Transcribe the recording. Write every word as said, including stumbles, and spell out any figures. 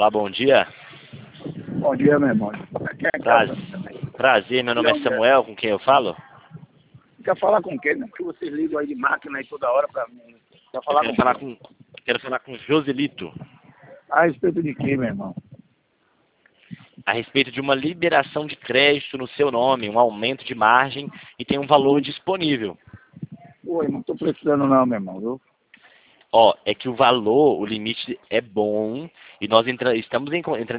Olá, bom dia. Bom dia, meu irmão. Quem é que tá Prazer, prazer, meu nome é Samuel, com quem eu falo? Quer falar com quem? Né? Que vocês ligam aí de máquina aí toda hora pra mim. Quer Eu falar quero com falar quem? com, quero falar com Joselito, A respeito de quem, meu irmão? a respeito de uma liberação de crédito no seu nome, um aumento de margem e tem um valor disponível. Oi, não tô precisando não, meu irmão, viu? Ó, é que o valor, o limite é bom e nós entra, estamos em, entrando